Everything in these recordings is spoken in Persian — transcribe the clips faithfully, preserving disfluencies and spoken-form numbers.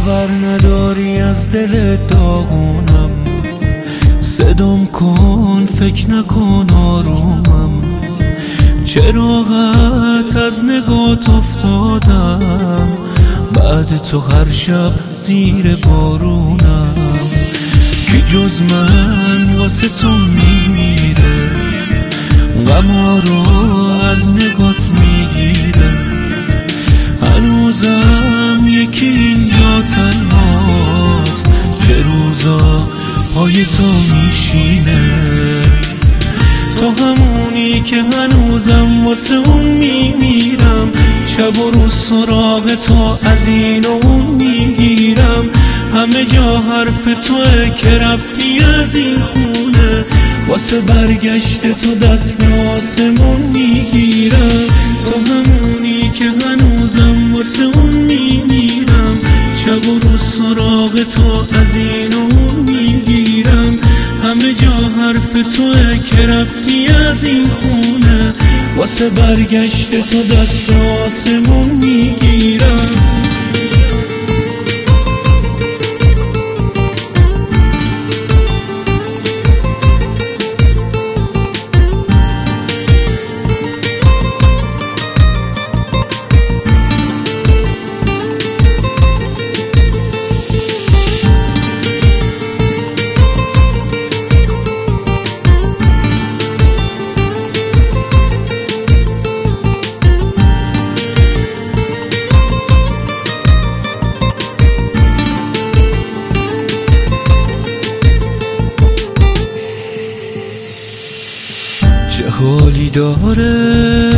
خبر نداری از دل داغونم، صدام کن فکر نکن آرومم، چراغت از نگات افتادم، بعد تو هر شب زیر بارونم، کی جز من واسه تو میمیره، غما رو از نگات میگیره، هنوزم یکی اینجا تنهاست، چه روزا پای تو میشینه، تو همونی که هنوزم واسه اون میمیرم، شب و روز سراغ تو از این و اون میگیرم، همه جا حرف توه که رفتی از این خونه، واسه برگشت تو دست به آسمون میگیرم، تو همونی که هنوزم واسه اون میمیرم، شب و روز سراغ تو از این و اون میگیرم، همه جا حرف توه که رفتی از این خونه، واسه برگشت تو دست به آسمون میگیرم. چه حالی داره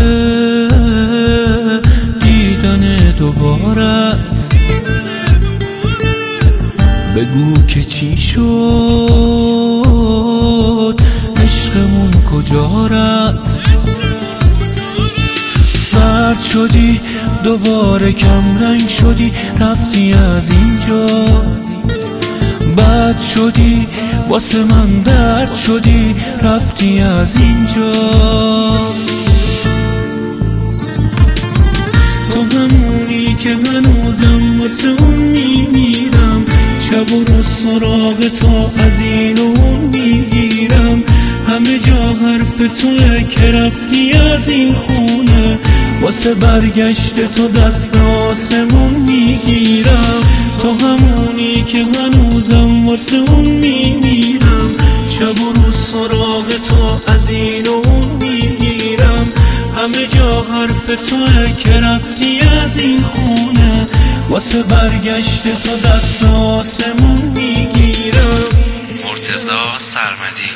دیدن دوبارت، بگو که چی شد عشقمون کجا رفت، سرد شدی دوباره کم رنگ شدی رفتی از اینجا، بد شدی واسه من درد شدی رفتی از اینجا، تو همونی که هنوزم واسه اون میمیرم، شب و روز سراغ تو از این و اون میگیرم، همه جا حرف توه که رفتی از این خونه، واسه برگشت تو دست به آسمون میگیرم، تو همونی که هنوزم واسه اون میمیرم، شب و روز سراغ تو از این و اون میگیرم، همه جا حرف توه که رفتی از این خونه، واسه برگشت تو دست به آسمون میگیرم. مرتضی سرمدی.